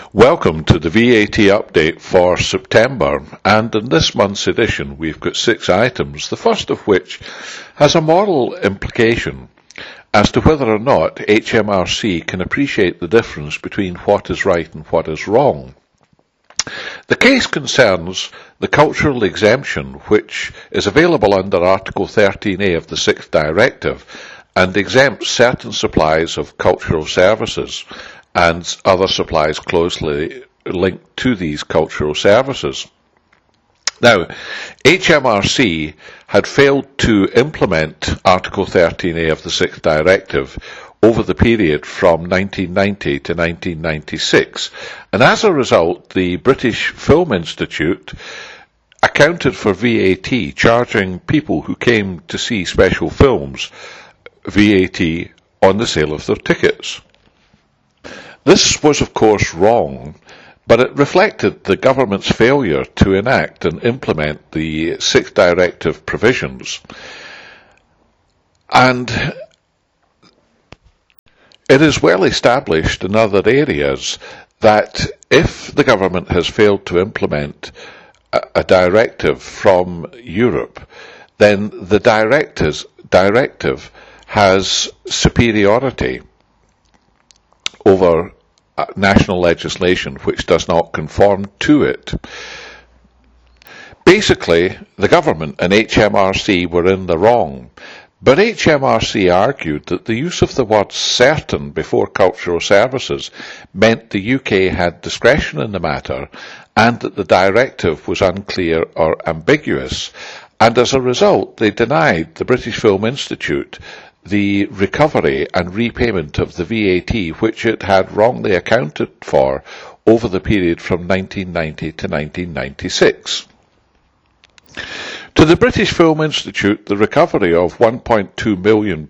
Welcome to the VAT update for September, and in this month's edition we've got 6 items, the first of which has a moral implication as to whether or not HMRC can appreciate the difference between what is right and what is wrong. The case concerns the cultural exemption which is available under Article 13A of the 6th Directive and exempts certain supplies of cultural services and other supplies closely linked to these cultural services. Now, HMRC had failed to implement Article 13A of the 6th Directive over the period from 1990 to 1996, and as a result, the British Film Institute accounted for VAT, charging people who came to see special films VAT on the sale of their tickets. This was, of course, wrong, but it reflected the government's failure to enact and implement the 6th Directive provisions. And it is well established in other areas that if the government has failed to implement a directive from Europe, then the directive has superiority over national legislation which does not conform to it. Basically, the government and HMRC were in the wrong, but HMRC argued that the use of the word certain before cultural services meant the UK had discretion in the matter and that the directive was unclear or ambiguous, and as a result they denied the British Film Institute the recovery and repayment of the VAT which it had wrongly accounted for over the period from 1990 to 1996. To the British Film Institute, the recovery of £1.2 million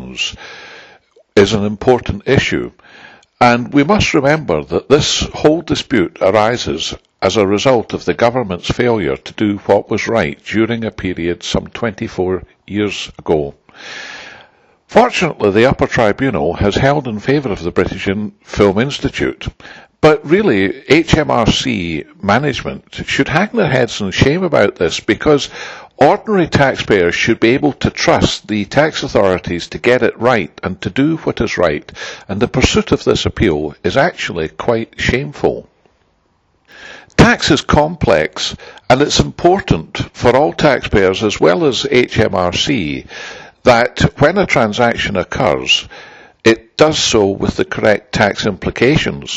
is an important issue, and we must remember that this whole dispute arises as a result of the government's failure to do what was right during a period some 24 years ago. Fortunately, the upper tribunal has held in favour of the British Film Institute, but really HMRC management should hang their heads in shame about this, because ordinary taxpayers should be able to trust the tax authorities to get it right and to do what is right, and the pursuit of this appeal is actually quite shameful. Tax is complex, and it's important for all taxpayers as well as HMRC that when a transaction occurs, it does so with the correct tax implications.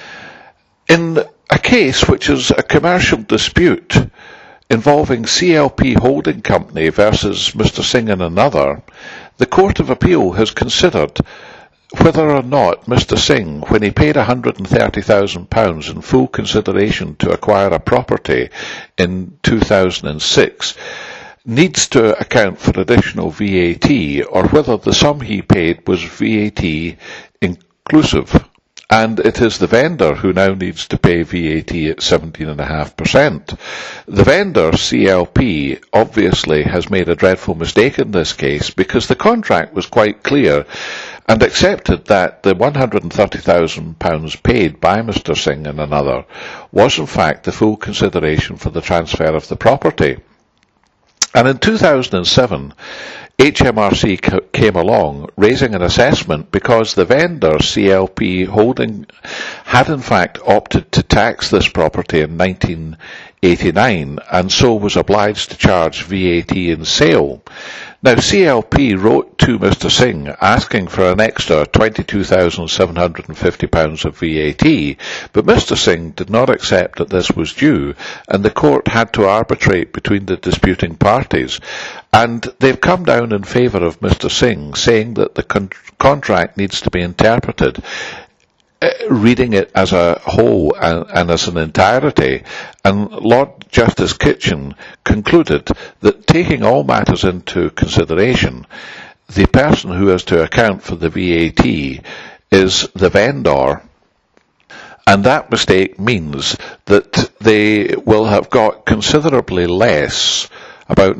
In a case which is a commercial dispute involving CLP Holding Company versus Mr. Singh and another, the Court of Appeal has considered whether or not Mr. Singh, when he paid £130,000 in full consideration to acquire a property in 2006, needs to account for additional VAT, or whether the sum he paid was VAT inclusive, and it is the vendor who now needs to pay VAT at 17.5%. The vendor, CLP, obviously has made a dreadful mistake in this case, because the contract was quite clear and accepted that the £130,000 paid by Mr. Singh and another was in fact the full consideration for the transfer of the property. And in 2007, HMRC came along, raising an assessment because the vendor, CLP Holding, had in fact opted to tax this property in 1989, and so was obliged to charge VAT in sale. Now, CLP wrote to Mr. Singh asking for an extra £22,750 of VAT, but Mr. Singh did not accept that this was due, and the court had to arbitrate between the disputing parties. And they've come down in favour of Mr. Singh, saying that the contract needs to be interpreted, reading it as a whole and as an entirety, and Lord Justice Kitchen concluded that taking all matters into consideration, the person who has to account for the VAT is the vendor, and that mistake means that they will have got considerably less about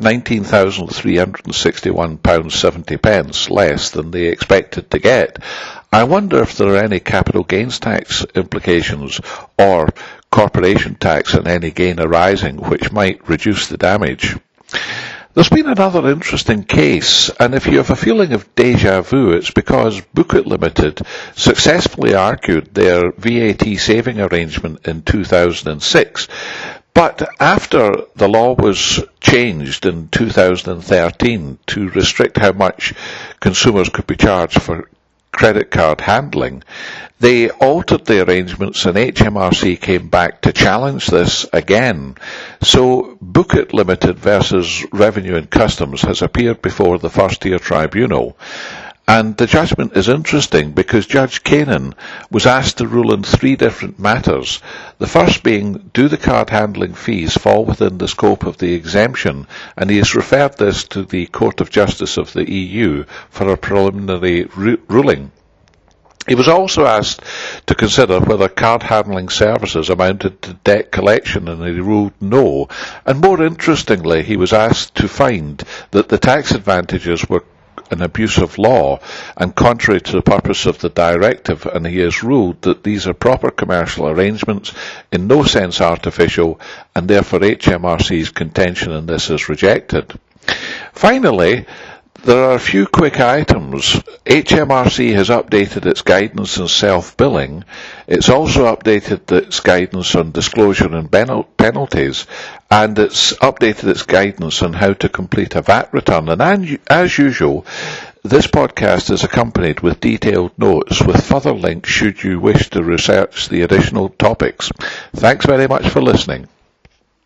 £19,361.70 less than they expected to get. I wonder if there are any capital gains tax implications or corporation tax on any gain arising which might reduce the damage. There's been another interesting case, and if you have a feeling of déjà vu, it's because Bookit Limited successfully argued their VAT saving arrangement in 2006. But after the law was changed in 2013 to restrict how much consumers could be charged for credit card handling, they altered the arrangements and HMRC came back to challenge this again. So Bookit Limited versus Revenue and Customs has appeared before the First Tier Tribunal. And the judgment is interesting because Judge Kanan was asked to rule in 3 different matters. The first being, do the card handling fees fall within the scope of the exemption? And he has referred this to the Court of Justice of the EU for a preliminary ruling. He was also asked to consider whether card handling services amounted to debt collection, and he ruled no. And more interestingly, he was asked to find that the tax advantages were an abuse of law and contrary to the purpose of the directive, and he has ruled that these are proper commercial arrangements, in no sense artificial, and therefore HMRC's contention in this is rejected. Finally, there are a few quick items. HMRC has updated its guidance on self-billing. It's also updated its guidance on disclosure and penalties, and it's updated its guidance on how to complete a VAT return. And as usual, this podcast is accompanied with detailed notes with further links should you wish to research the additional topics. Thanks very much for listening.